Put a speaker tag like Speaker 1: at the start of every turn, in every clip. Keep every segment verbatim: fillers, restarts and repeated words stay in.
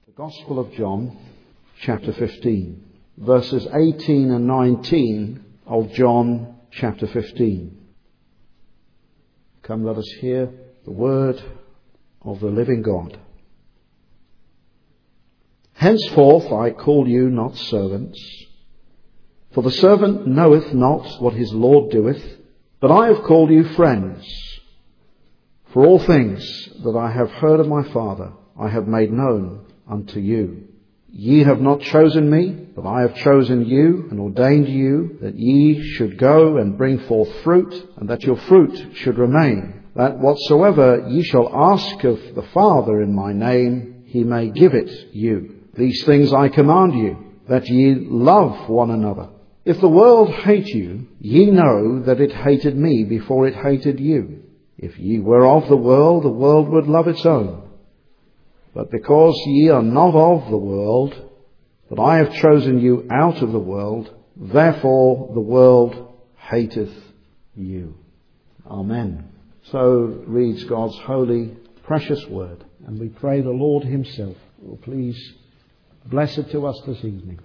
Speaker 1: The Gospel of John, chapter fifteen, verses eighteen and nineteen of John chapter fifteen. Come, let us hear the word of the living God. Henceforth I call you not servants, for the servant knoweth not what his Lord doeth, but I have called you friends. For all things that I have heard of my Father I have made known unto you. Ye have not chosen me, but I have chosen you and ordained you that ye should go and bring forth fruit, and that your fruit should remain, that whatsoever ye shall ask of the Father in my name, he may give it you. These things I command you, that ye love one another. If the world hate you, ye know that it hated me before it hated you. If ye were of the world, the world would love its own. But because ye are not of the world, but I have chosen you out of the world, therefore the world hateth you. Amen. So reads God's holy, precious word. And we pray the Lord himself will please bless it to us this evening.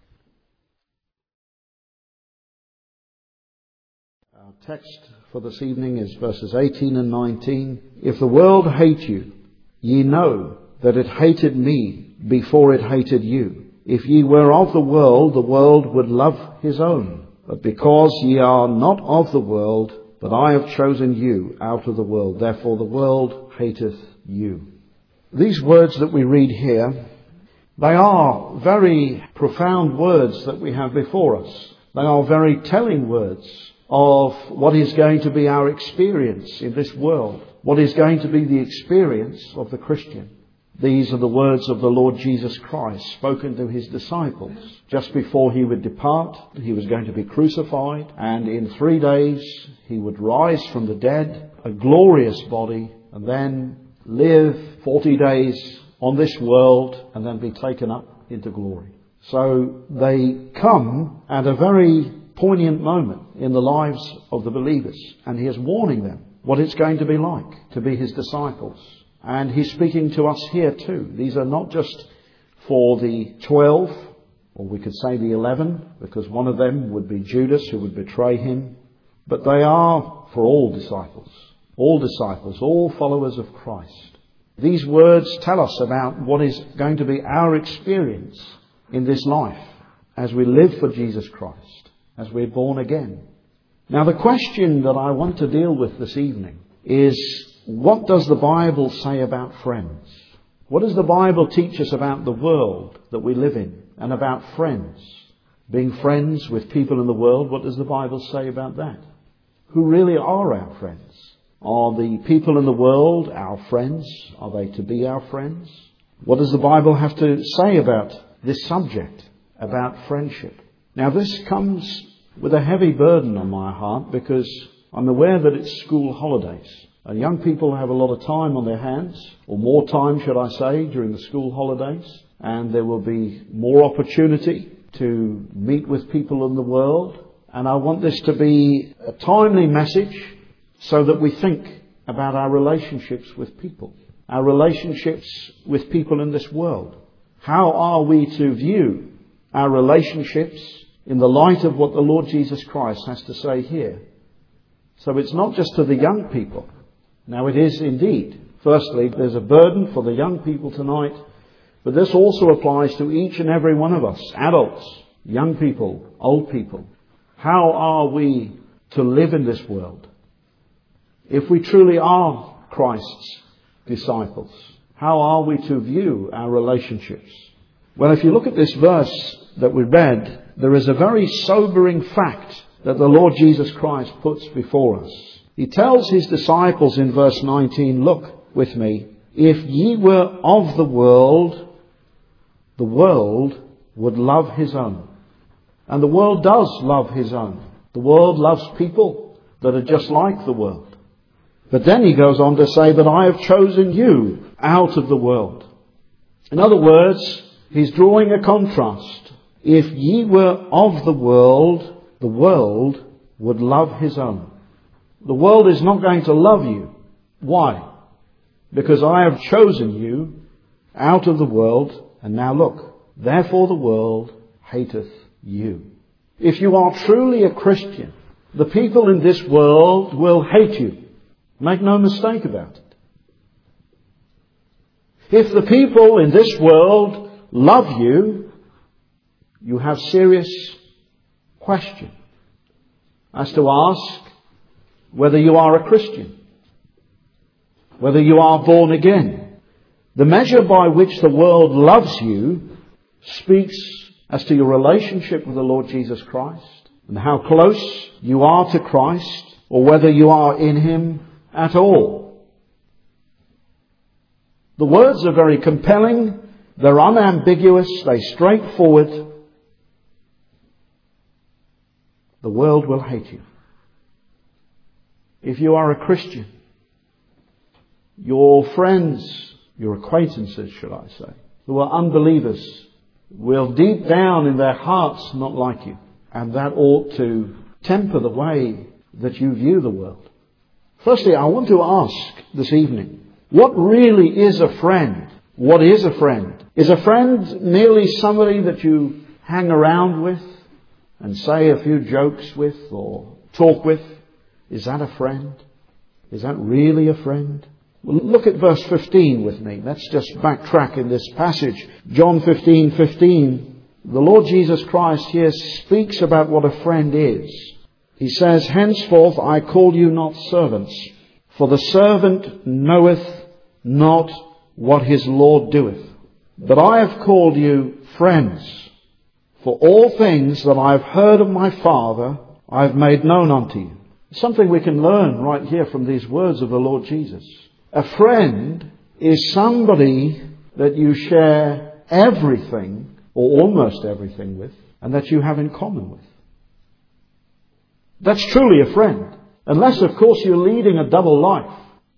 Speaker 1: Our text for this evening is verses eighteen and nineteen. If the world hate you, ye know that it hated me before it hated you. If ye were of the world, the world would love his own. But because ye are not of the world, but I have chosen you out of the world, therefore the world hateth you. These words that we read here, they are very profound words that we have before us. They are very telling words of what is going to be our experience in this world, what is going to be the experience of the Christian. These are the words of the Lord Jesus Christ spoken to his disciples. Just before he would depart, he was going to be crucified, and in three days he would rise from the dead, a glorious body, and then live forty days on this world and then be taken up into glory. So they come at a very poignant moment in the lives of the believers, and he is warning them what it's going to be like to be his disciples. And he's speaking to us here too. These are not just for the twelve, or we could say the eleven, because one of them would be Judas, who would betray him. But they are for all disciples, all disciples, all followers of Christ. These words tell us about what is going to be our experience in this life as we live for Jesus Christ, as we're born again. Now, the question that I want to deal with this evening is, what does the Bible say about friends? What does the Bible teach us about the world that we live in and about friends? Being friends with people in the world, what does the Bible say about that? Who really are our friends? Are the people in the world our friends? Are they to be our friends? What does the Bible have to say about this subject, about friendship? Now, this comes with a heavy burden on my heart because I'm aware that it's school holidays. And young people have a lot of time on their hands, or more time, should I say, during the school holidays. And there will be more opportunity to meet with people in the world. And I want this to be a timely message so that we think about our relationships with people, our relationships with people in this world. How are we to view our relationships in the light of what the Lord Jesus Christ has to say here? So it's not just to the young people. Now it is indeed. Firstly, there's a burden for the young people tonight, but this also applies to each and every one of us, adults, young people, old people. How are we to live in this world? If we truly are Christ's disciples, how are we to view our relationships? Well, if you look at this verse that we read, there is a very sobering fact that the Lord Jesus Christ puts before us. He tells his disciples in verse nineteen, look with me, if ye were of the world, the world would love his own. And the world does love his own. The world loves people that are just like the world. But then he goes on to say, but I have chosen you out of the world. In other words, he's drawing a contrast. If ye were of the world, the world would love his own. The world is not going to love you. Why? Because I have chosen you out of the world, And now look, therefore the world hateth you. If you are truly a Christian, the people in this world will hate you. Make no mistake about it. If the people in this world love you, you have serious question as to ask whether you are a Christian, whether you are born again. The measure by which the world loves you speaks as to your relationship with the Lord Jesus Christ and how close you are to Christ, or whether you are in Him at all. The words are very compelling, they're unambiguous, they're straightforward. The world will hate you. If you are a Christian, your friends, your acquaintances, should I say, who are unbelievers, will deep down in their hearts not like you. And that ought to temper the way that you view the world. Firstly, I want to ask this evening, what really is a friend? What is a friend? Is a friend merely somebody that you hang around with and say a few jokes with or talk with? Is that a friend? Is that really a friend? Well, look at verse fifteen with me. Let's just backtrack in this passage. John fifteen fifteen. The Lord Jesus Christ here speaks about what a friend is. He says, henceforth I call you not servants, for the servant knoweth not what his Lord doeth. But I have called you friends, for all things that I have heard of my Father I have made known unto you. Something we can learn right here from these words of the Lord Jesus. A friend is somebody that you share everything, or almost everything with, and that you have in common with. That's truly a friend. Unless, of course, you're leading a double life.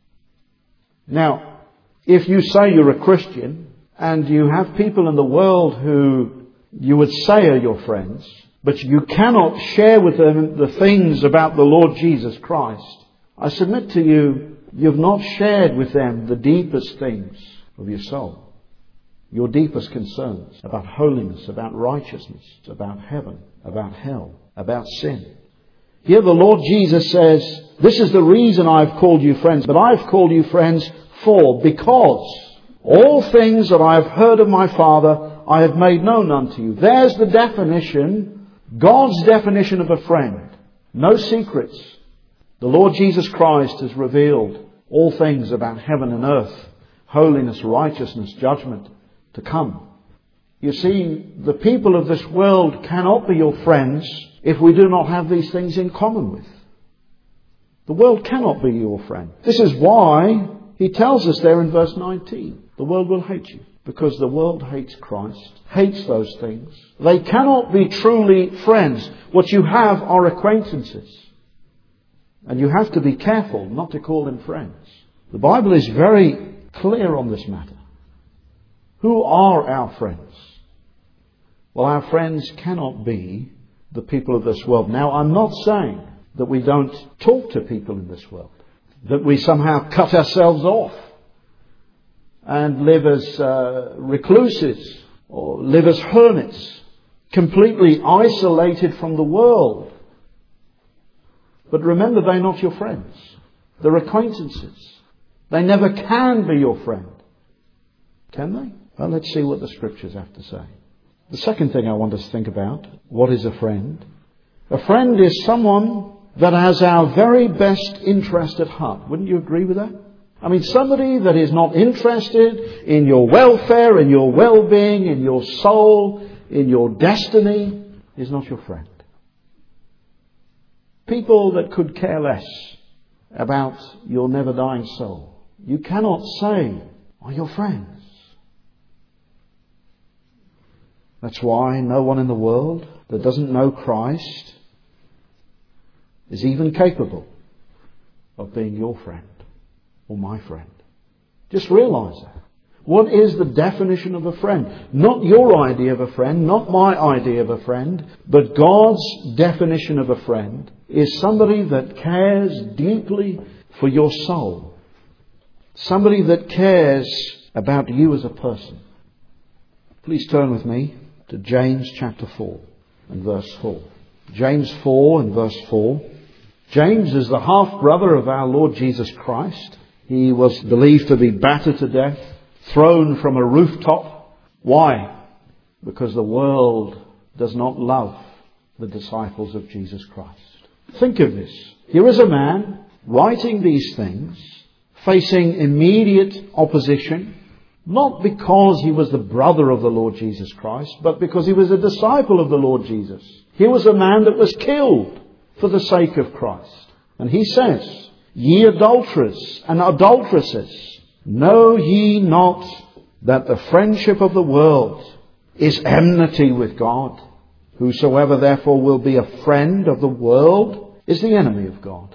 Speaker 1: Now, if you say you're a Christian, and you have people in the world who you would say are your friends, but you cannot share with them the things about the Lord Jesus Christ, I submit to you, you've not shared with them the deepest things of your soul. Your deepest concerns about holiness, about righteousness, about heaven, about hell, about sin. Here the Lord Jesus says, this is the reason I've called you friends, but I've called you friends for, because all things that I have heard of my Father I have made known unto you. There's the definition, God's definition of a friend. No secrets. The Lord Jesus Christ has revealed all things about heaven and earth, holiness, righteousness, judgment to come. You see, the people of this world cannot be your friends if we do not have these things in common with. The world cannot be your friend. This is why he tells us there in verse nineteen, the world will hate you. Because the world hates Christ, hates those things. They cannot be truly friends. What you have are acquaintances. And you have to be careful not to call them friends. The Bible is very clear on this matter. Who are our friends? Well, our friends cannot be the people of this world. Now, I'm not saying that we don't talk to people in this world, that we somehow cut ourselves off and live as uh, recluses or live as hermits, completely isolated from the world. But remember, they're not your friends. They're acquaintances. They never can be your friend. Can they? Well, let's see what the Scriptures have to say. The second thing I want us to think about, what is a friend? A friend is someone that has our very best interest at heart. Wouldn't you agree with that? I mean, somebody that is not interested in your welfare, in your well-being, in your soul, in your destiny, is not your friend. People that could care less about your never-dying soul, you cannot say are your friends. That's why no one in the world that doesn't know Christ is even capable of being your friend or my friend. Just realize that. What is the definition of a friend? Not your idea of a friend, not my idea of a friend, but God's definition of a friend is somebody that cares deeply for your soul. Somebody that cares about you as a person. Please turn with me to James chapter four and verse four. James four and verse four. James is the half-brother of our Lord Jesus Christ. He was believed to be battered to death, thrown from a rooftop. Why? Because the world does not love the disciples of Jesus Christ. Think of this. Here is a man writing these things, facing immediate opposition, not because he was the brother of the Lord Jesus Christ, but because he was a disciple of the Lord Jesus. He was a man that was killed for the sake of Christ. And he says, "Ye adulterers and adulteresses, know ye not that the friendship of the world is enmity with God? Whosoever therefore will be a friend of the world is the enemy of God."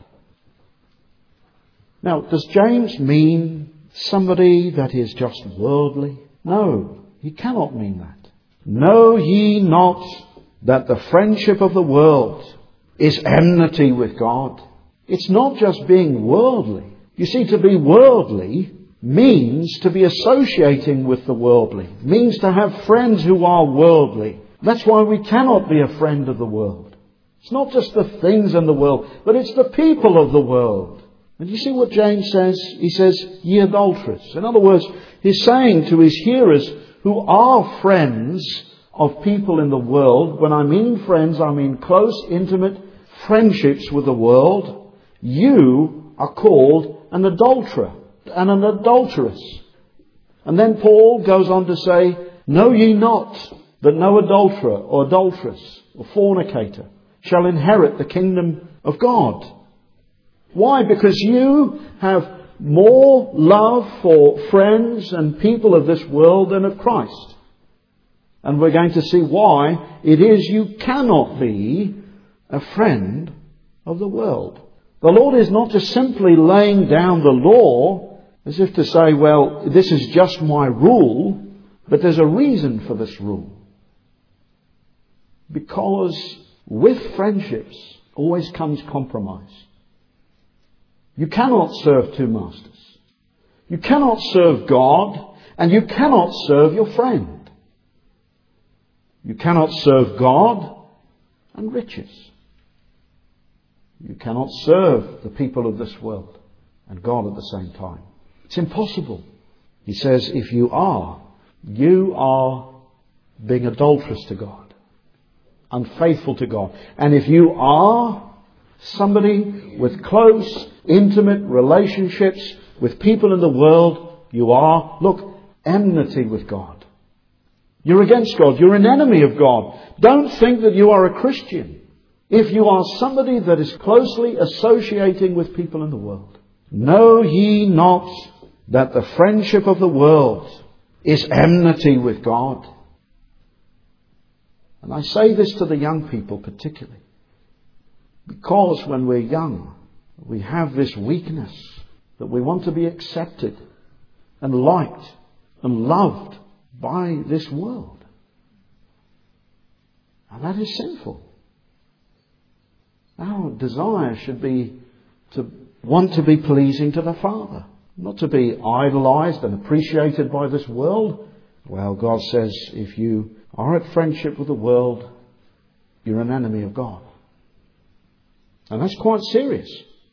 Speaker 1: Now, does James mean somebody that is just worldly? No, he cannot mean that. Know ye not that the friendship of the world is enmity with God? It's not just being worldly. You see, to be worldly means to be associating with the worldly, means to have friends who are worldly. That's why we cannot be a friend of the world. It's not just the things in the world, but it's the people of the world. And you see what James says? He says, "Ye adulterers." In other words, he's saying to his hearers who are friends of people in the world, when I mean friends, I mean close, intimate friendships with the world, you are called an adulterer and an adulteress. And then Paul goes on to say, "Know ye not that no adulterer or adulteress or fornicator shall inherit the kingdom of God?" Why? Because you have more love for friends and people of this world than of Christ. And we're going to see why it is you cannot be a friend of the world. The Lord is not just simply laying down the law as if to say, well, this is just my rule, but there's a reason for this rule. Because with friendships always comes compromise. You cannot serve two masters. You cannot serve God and you cannot serve your friend. You cannot serve God and riches. You cannot serve the people of this world and God at the same time. It's impossible. He says, if you are, you are being adulterous to God, unfaithful to God. And if you are somebody with close, intimate relationships with people in the world, you are, look, enmity with God. You're against God. You're an enemy of God. Don't think that you are a Christian if you are somebody that is closely associating with people in the world. Know ye not that the friendship of the world is enmity with God? And I say this to the young people particularly, because when we're young, we have this weakness that we want to be accepted and liked and loved by this world. And that is sinful. Our desire should be to want to be pleasing to the Father, not to be idolized and appreciated by this world. Well, God says if you are at friendship with the world, you're an enemy of God. And that's quite serious.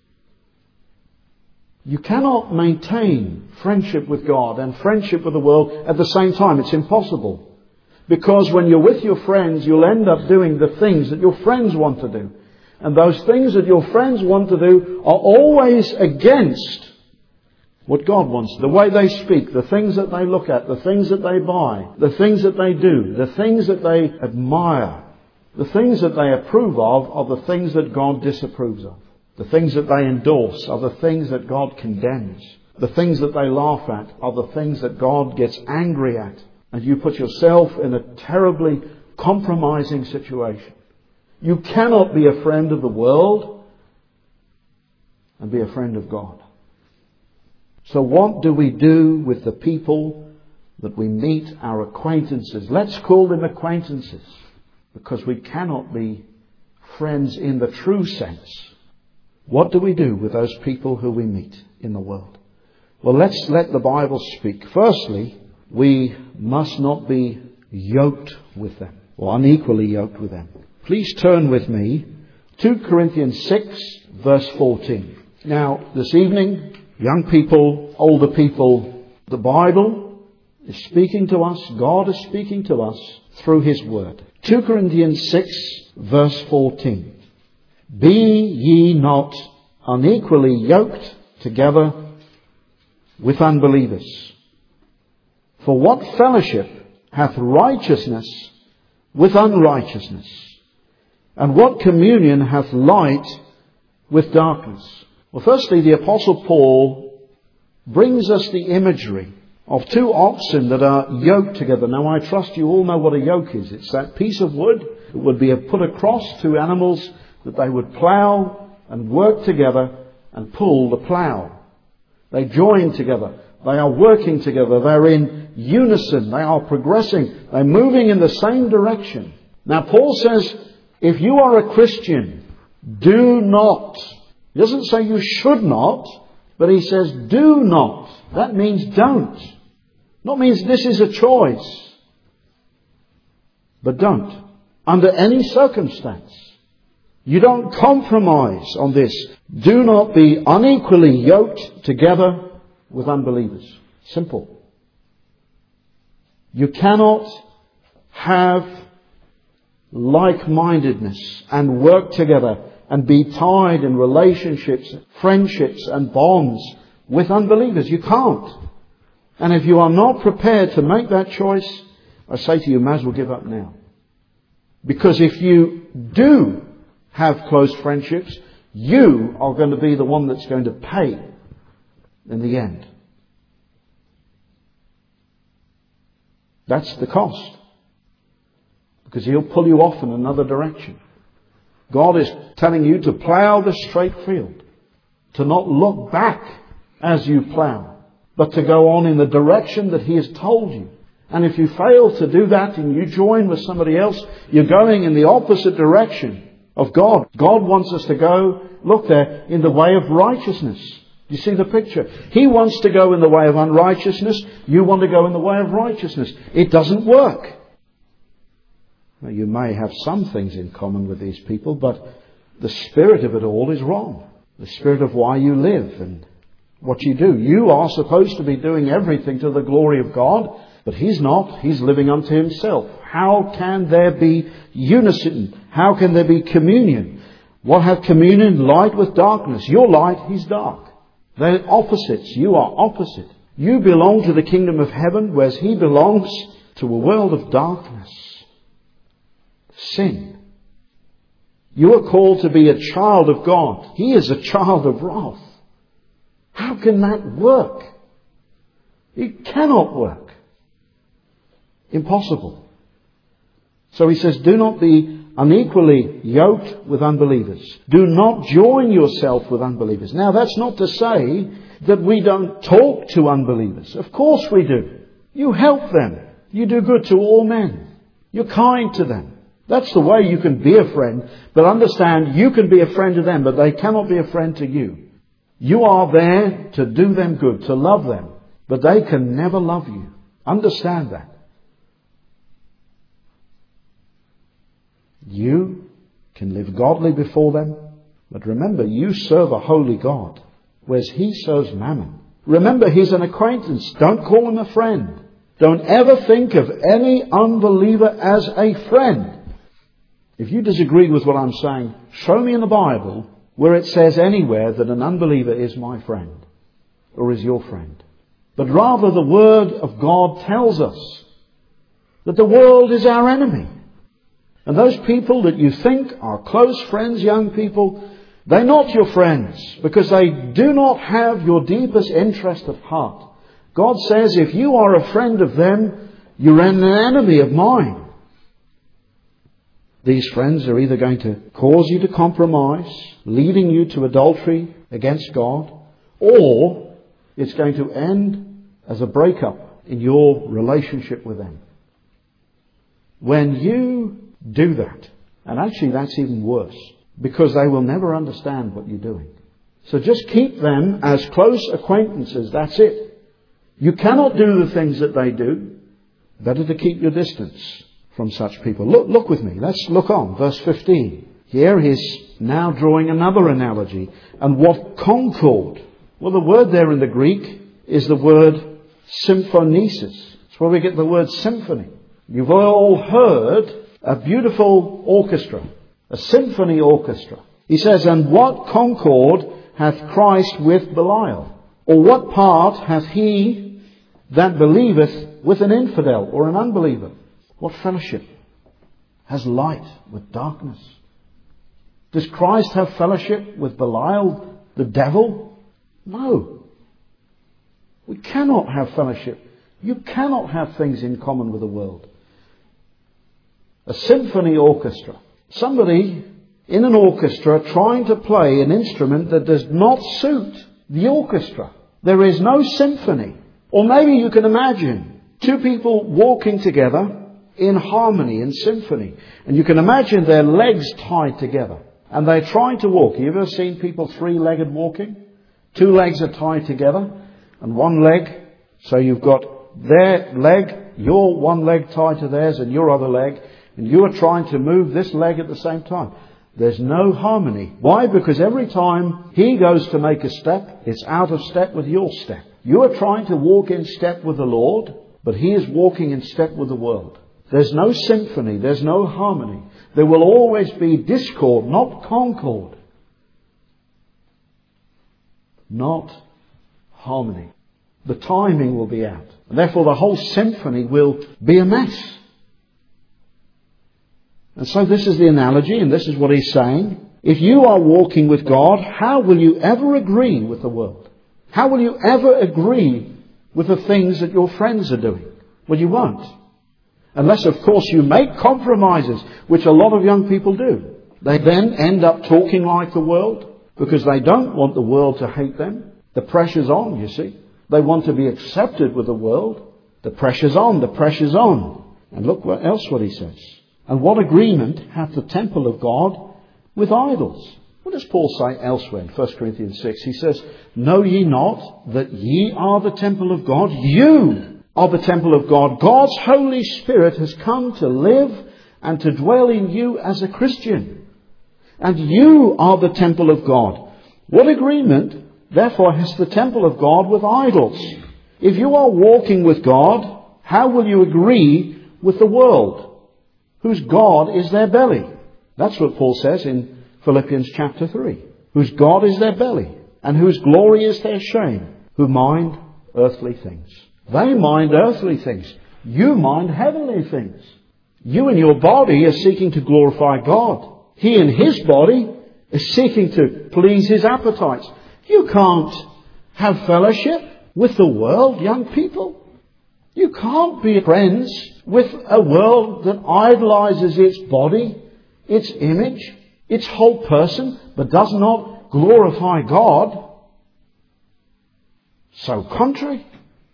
Speaker 1: You cannot maintain friendship with God and friendship with the world at the same time. It's impossible. Because when you're with your friends, you'll end up doing the things that your friends want to do. And those things that your friends want to do are always against what God wants. The way they speak, the things that they look at, the things that they buy, the things that they do, the things that they admire, the things that they approve of are the things that God disapproves of. The things that they endorse are the things that God condemns. The things that they laugh at are the things that God gets angry at. And you put yourself in a terribly compromising situation. You cannot be a friend of the world and be a friend of God. So what do we do with the people that we meet, our acquaintances? Let's call them acquaintances, because we cannot be friends in the true sense. What do we do with those people who we meet in the world? Well, let's let the Bible speak. Firstly, we must not be yoked with them, or unequally yoked with them. Please turn with me to Second Corinthians six, verse fourteen. Now, this evening, young people, older people, the Bible is speaking to us, God is speaking to us through His Word. Second Corinthians six, verse fourteen. Be ye not unequally yoked together with unbelievers. For what fellowship hath righteousness with unrighteousness? And what communion hath light with darkness? Well, firstly, the Apostle Paul brings us the imagery of two oxen that are yoked together. Now, I trust you all know what a yoke is. It's that piece of wood that would be put across two animals that they would plough and work together and pull the plough. They join together. They are working together. They're in unison. They are progressing. They're moving in the same direction. Now, Paul says, if you are a Christian, do not. He doesn't say you should not, but he says do not. That means don't. Not means this is a choice. But don't. Under any circumstance. You don't compromise on this. Do not be unequally yoked together with unbelievers. Simple. You cannot have like-mindedness and work together and be tied in relationships, friendships and bonds with unbelievers. You can't. And if you are not prepared to make that choice, I say to you, you may as well give up now. Because if you do have close friendships, you are going to be the one that's going to pay in the end. That's the cost. Because He'll pull you off in another direction. God is telling you to plough the straight field. To not look back as you plough, but to go on in the direction that He has told you. And if you fail to do that and you join with somebody else, you're going in the opposite direction of God. God wants us to go, look there, in the way of righteousness. You see the picture? He wants to go in the way of unrighteousness. You want to go in the way of righteousness. It doesn't work. Now, you may have some things in common with these people, but the spirit of it all is wrong. The spirit of why you live and what you do. You are supposed to be doing everything to the glory of God, but He's not. He's living unto Himself. How can there be unison? How can there be communion? What have communion? Light with darkness. You're light, He's dark. They're opposites. You are opposite. You belong to the kingdom of heaven, whereas He belongs to a world of darkness. Sin. You are called to be a child of God. He is a child of wrath. How can that work? It cannot work. Impossible. So he says, do not be unequally yoked with unbelievers. Do not join yourself with unbelievers. Now, that's not to say that we don't talk to unbelievers. Of course we do. You help them. You do good to all men. You're kind to them. That's the way you can be a friend. But understand, you can be a friend to them, but they cannot be a friend to you. You are there to do them good, to love them. But they can never love you. Understand that. You can live godly before them. But remember, you serve a holy God, whereas He serves mammon. Remember, He's an acquaintance. Don't call Him a friend. Don't ever think of any unbeliever as a friend. If you disagree with what I'm saying, show me in the Bible where it says anywhere that an unbeliever is my friend or is your friend. But rather the Word of God tells us that the world is our enemy. And those people that you think are close friends, young people, they're not your friends because they do not have your deepest interest of heart. God says if you are a friend of them, you're an enemy of mine. These friends are either going to cause you to compromise, leading you to adultery against God, or it's going to end as a breakup in your relationship with them. When you do that, and actually that's even worse, because they will never understand what you're doing. So just keep them as close acquaintances, that's it. You cannot do the things that they do. Better to keep your distance from such people. Look, look with me. Let's look on. Verse fifteen. Here he's now drawing another analogy. And what concord? Well, the word there in the Greek is the word symphonesis. It's where we get the word symphony. You've all heard a beautiful orchestra, a symphony orchestra. He says, and what concord hath Christ with Belial? Or what part hath he that believeth with an infidel or an unbeliever? What fellowship has light with darkness? Does Christ have fellowship with Belial, the devil? No. We cannot have fellowship. You cannot have things in common with the world. A symphony orchestra. Somebody in an orchestra trying to play an instrument that does not suit the orchestra. There is no symphony. Or maybe you can imagine two people walking together in harmony, in symphony. And you can imagine their legs tied together. And they're trying to walk. Have you ever seen people three-legged walking? Two legs are tied together. And one leg. So you've got their leg, your one leg tied to theirs and your other leg. And you are trying to move this leg at the same time. There's no harmony. Why? Because every time he goes to make a step, it's out of step with your step. You are trying to walk in step with the Lord, but he is walking in step with the world. There's no symphony. There's no harmony. There will always be discord, not concord. Not harmony. The timing will be out. And therefore the whole symphony will be a mess. And so this is the analogy, and this is what he's saying. If you are walking with God, how will you ever agree with the world? How will you ever agree with the things that your friends are doing? Well, you won't. Unless, of course, you make compromises, which a lot of young people do. They then end up talking like the world because they don't want the world to hate them. The pressure's on, you see. They want to be accepted with the world. The pressure's on, the pressure's on. And look what else what he says. And what agreement hath the temple of God with idols? What does Paul say elsewhere in First Corinthians six? He says, know ye not that ye are the temple of God? You are the temple of God. God's Holy Spirit has come to live and to dwell in you as a Christian. And you are the temple of God. What agreement, therefore, has the temple of God with idols? If you are walking with God, how will you agree with the world, whose God is their belly? That's what Paul says in Philippians chapter three. Whose God is their belly, and whose glory is their shame, who mind earthly things. They mind earthly things. You mind heavenly things. You in your body are seeking to glorify God. He in his body is seeking to please his appetites. You can't have fellowship with the world, young people. You can't be friends with a world that idolizes its body, its image, its whole person, but does not glorify God. So contrary.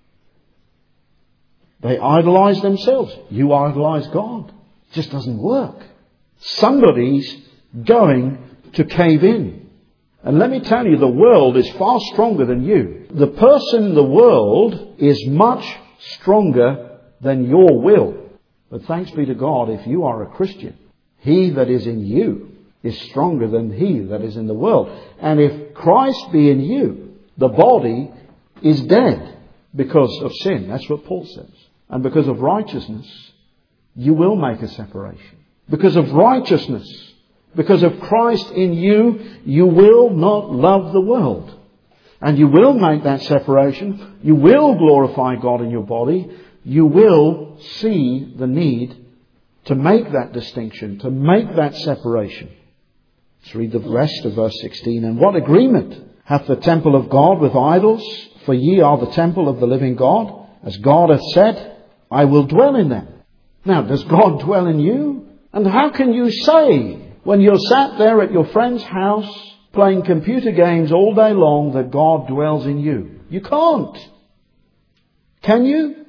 Speaker 1: They idolize themselves. You idolize God. It just doesn't work. Somebody's going to cave in. And let me tell you, the world is far stronger than you. The person in the world is much stronger than your will. But thanks be to God, if you are a Christian, he that is in you is stronger than he that is in the world. And if Christ be in you, the body is dead because of sin. That's what Paul says. And because of righteousness, you will make a separation. Because of righteousness, because of Christ in you, you will not love the world. And you will make that separation. You will glorify God in your body. You will see the need to make that distinction, to make that separation. Let's read the rest of verse sixteen. And what agreement hath the temple of God with idols? For ye are the temple of the living God. As God hath said, I will dwell in them. Now, does God dwell in you? And how can you say, when you're sat there at your friend's house playing computer games all day long, that God dwells in you? You can't. Can you?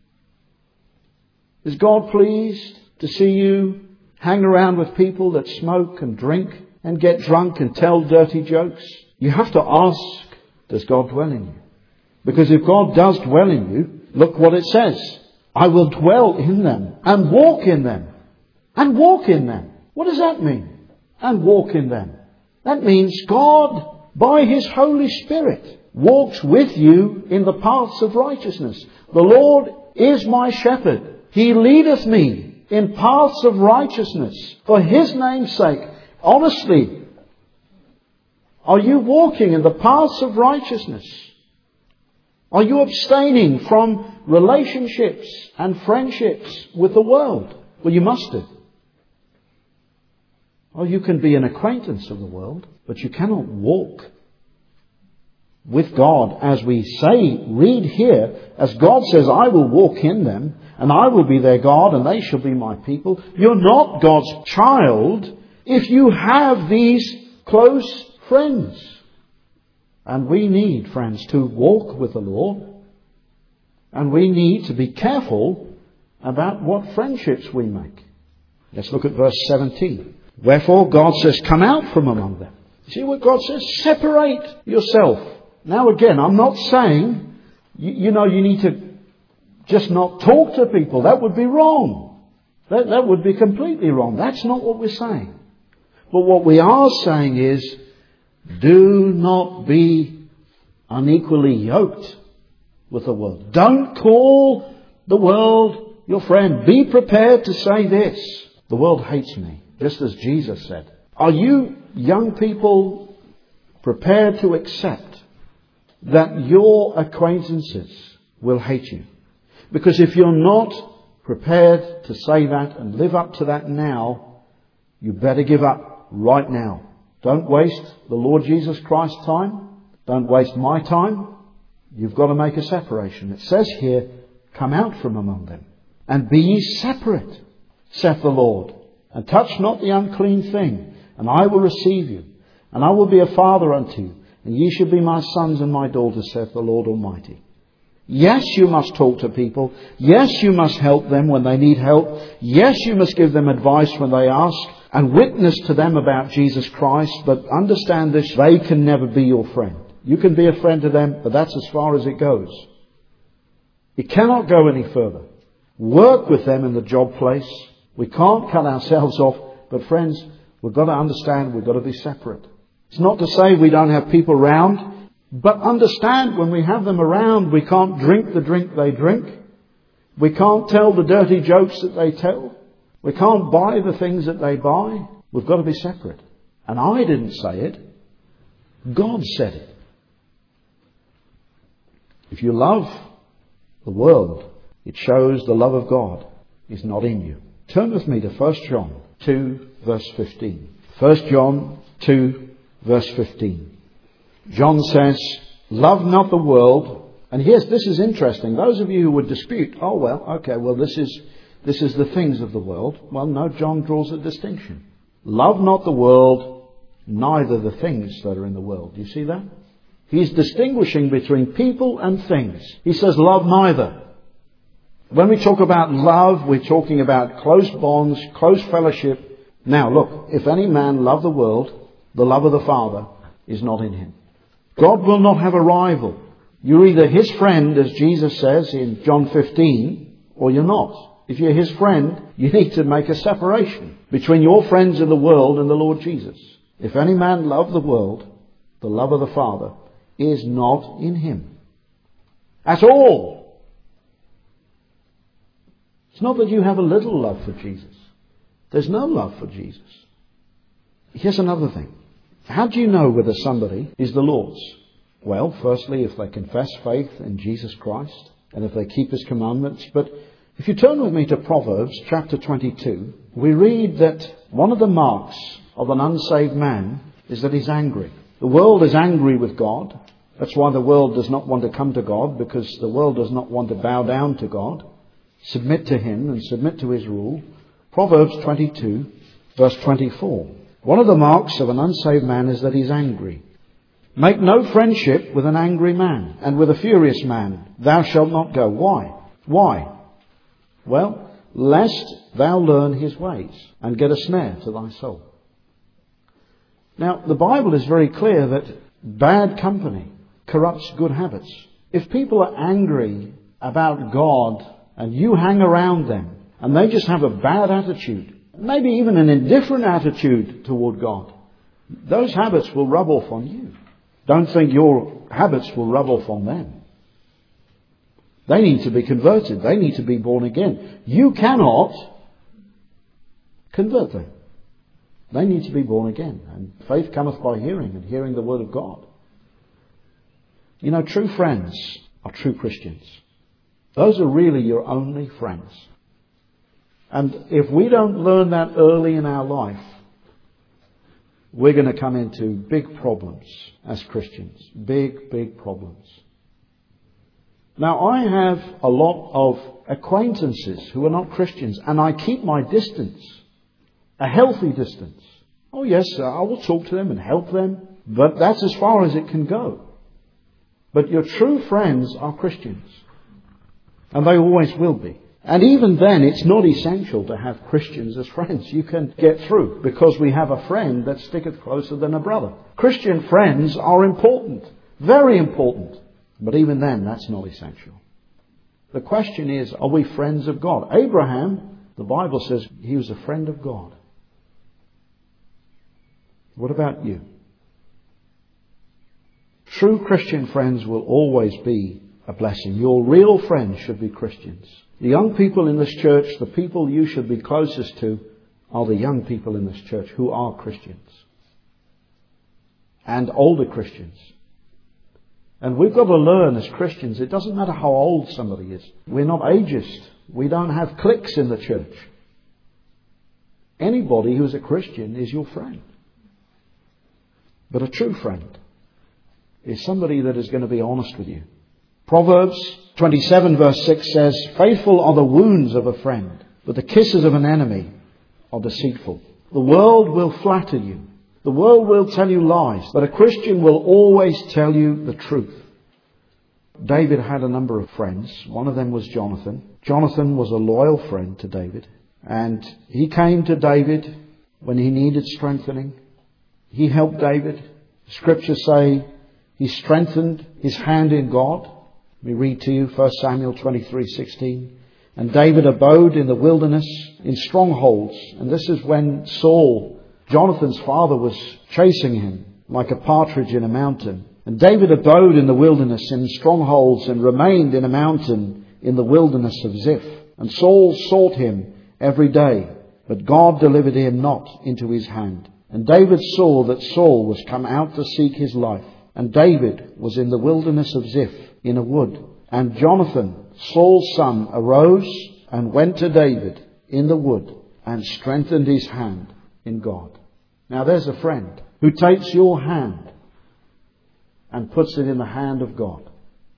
Speaker 1: Is God pleased to see you hang around with people that smoke and drink and get drunk and tell dirty jokes? You have to ask, does God dwell in you? Because if God does dwell in you, look what it says. I will dwell in them and walk in them. And walk in them. What does that mean? And walk in them. That means God, by His Holy Spirit, walks with you in the paths of righteousness. The Lord is my shepherd. He leadeth me in paths of righteousness for His name's sake. Honestly, are you walking in the paths of righteousness? Are you abstaining from relationships and friendships with the world? Well, you must do. Well, you can be an acquaintance of the world, but you cannot walk with God, as we say, read here, as God says, I will walk in them, and I will be their God, and they shall be my people. You're not God's child if you have these close friends. And we need, friends, to walk with the Lord, and we need to be careful about what friendships we make. Let's look at verse seventeen. Wherefore God says, come out from among them. See what God says? Separate yourself. Now again, I'm not saying, you, you know, you need to just not talk to people. That would be wrong. That, that would be completely wrong. That's not what we're saying. But what we are saying is, do not be unequally yoked with the world. Don't call the world your friend. Be prepared to say this. The world hates me, just as Jesus said. Are you young people prepared to accept that your acquaintances will hate you? Because if you're not prepared to say that and live up to that now, you better give up right now. Don't waste the Lord Jesus Christ's time. Don't waste my time. You've got to make a separation. It says here, come out from among them and be ye separate, saith the Lord, and touch not the unclean thing, and I will receive you, and I will be a father unto you, and ye shall be my sons and my daughters, saith the Lord Almighty. Yes, you must talk to people. Yes, you must help them when they need help. Yes, you must give them advice when they ask, and witness to them about Jesus Christ. But understand this, they can never be your friend. You can be a friend to them, but that's as far as it goes. It cannot go any further. Work with them in the job place. We can't cut ourselves off. But friends, we've got to understand we've got to be separate. It's not to say we don't have people around, but understand when we have them around, we can't drink the drink they drink. We can't tell the dirty jokes that they tell. We can't buy the things that they buy. We've got to be separate. And I didn't say it. God said it. If you love the world, it shows the love of God is not in you. Turn with me to First John two, verse fifteen. First John two, verse fifteen. John says, love not the world. And here's, this is interesting. Those of you who would dispute, oh well, okay, well this is, this is the things of the world. Well, no, John draws a distinction. Love not the world, neither the things that are in the world. Do you see that? He's distinguishing between people and things. He says love neither. When we talk about love, we're talking about close bonds, close fellowship. Now look, if any man love the world, the love of the Father is not in him. God will not have a rival. You're either His friend, as Jesus says in John fifteen, or you're not. If you're His friend, you need to make a separation between your friends in the world and the Lord Jesus. If any man love the world, the love of the Father is not in him. At all. It's not that you have a little love for Jesus. There's no love for Jesus. Here's another thing. How do you know whether somebody is the Lord's? Well, firstly, if they confess faith in Jesus Christ and if they keep His commandments. But if you turn with me to Proverbs chapter twenty-two, we read that one of the marks of an unsaved man is that he's angry. The world is angry with God. That's why the world does not want to come to God, because the world does not want to bow down to God, submit to Him and submit to His rule. Proverbs twenty-two, verse twenty-four. One of the marks of an unsaved man is that he's angry. Make no friendship with an angry man, and with a furious man thou shalt not go. Why? Why? Well, lest thou learn his ways and get a snare to thy soul. Now, the Bible is very clear that bad company corrupts good habits. If people are angry about God and you hang around them, and they just have a bad attitude, maybe even an indifferent attitude toward God, those habits will rub off on you. Don't think your habits will rub off on them. They need to be converted. They need to be born again. You cannot convert them. They need to be born again. And faith cometh by hearing, and hearing the word of God. You know, true friends are true Christians. Those are really your only friends. And if we don't learn that early in our life, we're going to come into big problems as Christians. Big, big problems. Now, I have a lot of acquaintances who are not Christians, and I keep my distance. A healthy distance. Oh yes, I will talk to them and help them, but that's as far as it can go. But your true friends are Christians. And they always will be. And even then, it's not essential to have Christians as friends. You can get through because we have a friend that sticketh closer than a brother. Christian friends are important. Very important. But even then, that's not essential. The question is, are we friends of God? Abraham, the Bible says, he was a friend of God. What about you? True Christian friends will always be a blessing. Your real friends should be Christians. The young people in this church, the people you should be closest to, are the young people in this church who are Christians. And older Christians. And we've got to learn as Christians, it doesn't matter how old somebody is. We're not ageist. We don't have cliques in the church. Anybody who's a Christian is your friend. But a true friend is somebody that is going to be honest with you. Proverbs twenty-seven verse six says, "Faithful are the wounds of a friend, but the kisses of an enemy are deceitful." The world will flatter you. The world will tell you lies, but a Christian will always tell you the truth. David had a number of friends. One of them was Jonathan. Jonathan was a loyal friend to David, and he came to David when he needed strengthening. He helped David. Scriptures say he strengthened his hand in God. We read to you First Samuel twenty-three sixteen. And David abode in the wilderness in strongholds. And this is when Saul, Jonathan's father, was chasing him like a partridge in a mountain. And David abode in the wilderness in strongholds and remained in a mountain in the wilderness of Ziph. And Saul sought him every day, but God delivered him not into his hand. And David saw that Saul was come out to seek his life. And David was in the wilderness of Ziph in a wood. And Jonathan, Saul's son, arose and went to David in the wood and strengthened his hand in God. Now there's a friend who takes your hand and puts it in the hand of God.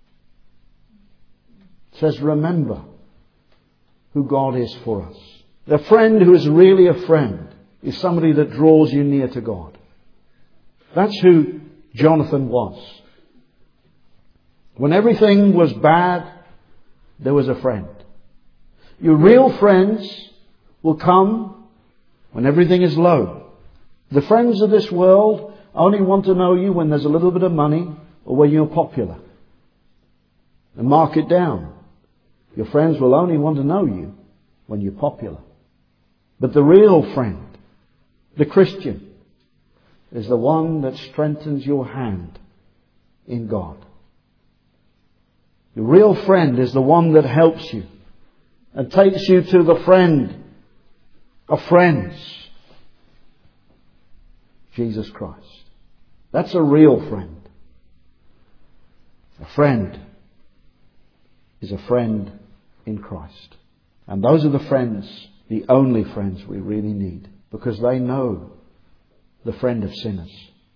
Speaker 1: It says, remember who God is for us. The friend who is really a friend is somebody that draws you near to God. That's who Jonathan was. When everything was bad, there was a friend. Your real friends will come when everything is low. The friends of this world only want to know you when there's a little bit of money or when you're popular. And mark it down. Your friends will only want to know you when you're popular. But the real friend, the Christian, is the one that strengthens your hand in God. The real friend is the one that helps you and takes you to the friend of friends, Jesus Christ. That's a real friend. A friend is a friend in Christ. And those are the friends, the only friends we really need, because they know the friend of sinners.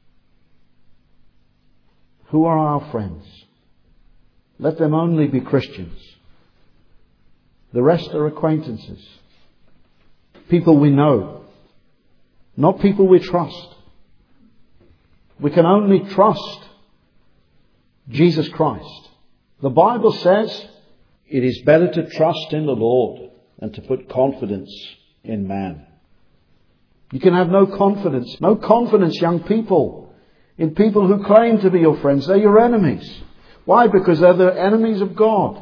Speaker 1: Who are our friends? Let them only be Christians. The rest are acquaintances. People we know. Not people we trust. We can only trust Jesus Christ. The Bible says it is better to trust in the Lord than to put confidence in man. You can have no confidence, no confidence, young people, in people who claim to be your friends. They're your enemies. Why? Because they're the enemies of God.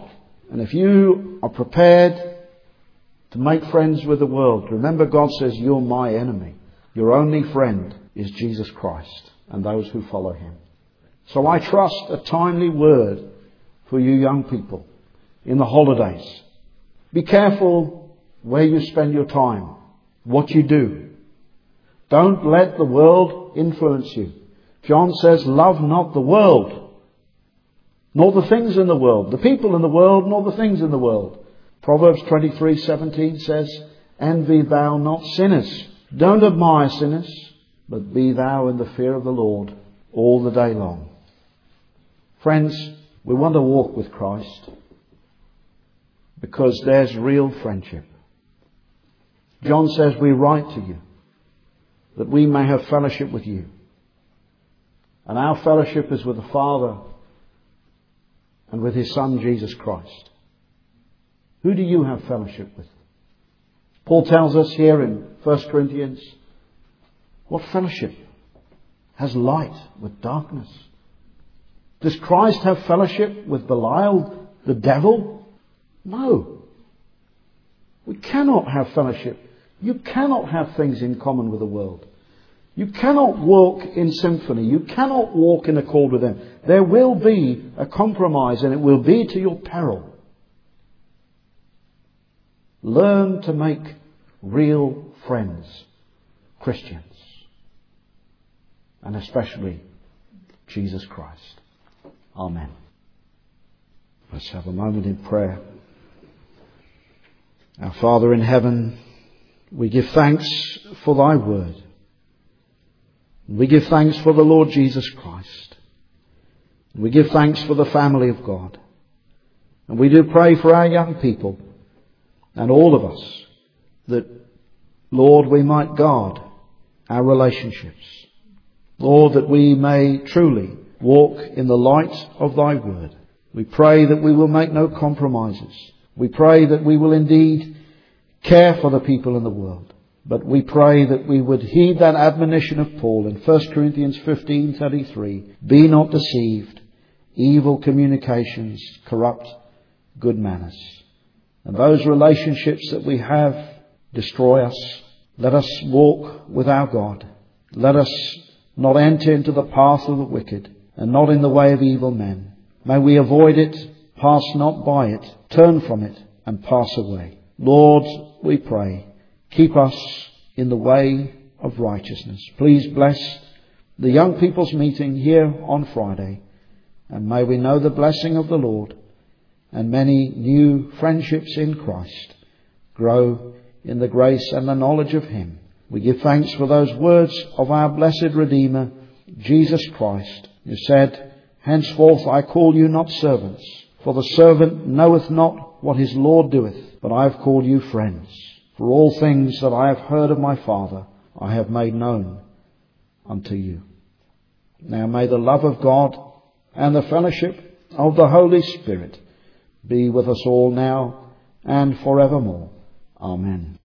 Speaker 1: And if you are prepared to make friends with the world, remember God says, you're my enemy. Your only friend is Jesus Christ and those who follow him. So I trust a timely word for you young people in the holidays. Be careful where you spend your time, what you do. Don't let the world influence you. John says, love not the world, nor the things in the world, the people in the world, nor the things in the world. Proverbs twenty-three seventeen says, envy thou not sinners. Don't admire sinners, but be thou in the fear of the Lord all the day long. Friends, we want to walk with Christ because there's real friendship. John says, we write to you that we may have fellowship with you. And our fellowship is with the Father and with his Son, Jesus Christ. Who do you have fellowship with? Paul tells us here in First Corinthians, what fellowship has light with darkness? Does Christ have fellowship with Belial, the devil? No. We cannot have fellowship. You cannot have things in common with the world. You cannot walk in symphony. You cannot walk in accord with them. There will be a compromise, and it will be to your peril. Learn to make real friends, Christians, and especially Jesus Christ. Amen. Let's have a moment in prayer. Our Father in heaven, we give thanks for thy word. We give thanks for the Lord Jesus Christ. We give thanks for the family of God. And we do pray for our young people and all of us that, Lord, we might guard our relationships. Lord, that we may truly walk in the light of thy word. We pray that we will make no compromises. We pray that we will indeed care for the people in the world. But we pray that we would heed that admonition of Paul in First Corinthians fifteen thirty-three. Be not deceived. Evil communications corrupt good manners. And those relationships that we have destroy us. Let us walk with our God. Let us not enter into the path of the wicked and not in the way of evil men. May we avoid it, pass not by it, turn from it and pass away. Lord, we pray, keep us in the way of righteousness. Please bless the young people's meeting here on Friday, and may we know the blessing of the Lord and many new friendships in Christ grow in the grace and the knowledge of him. We give thanks for those words of our blessed Redeemer, Jesus Christ, who said, henceforth I call you not servants, for the servant knoweth not what his Lord doeth, but I have called you friends. For all things that I have heard of my Father, I have made known unto you. Now may the love of God and the fellowship of the Holy Spirit be with us all now and forevermore. Amen.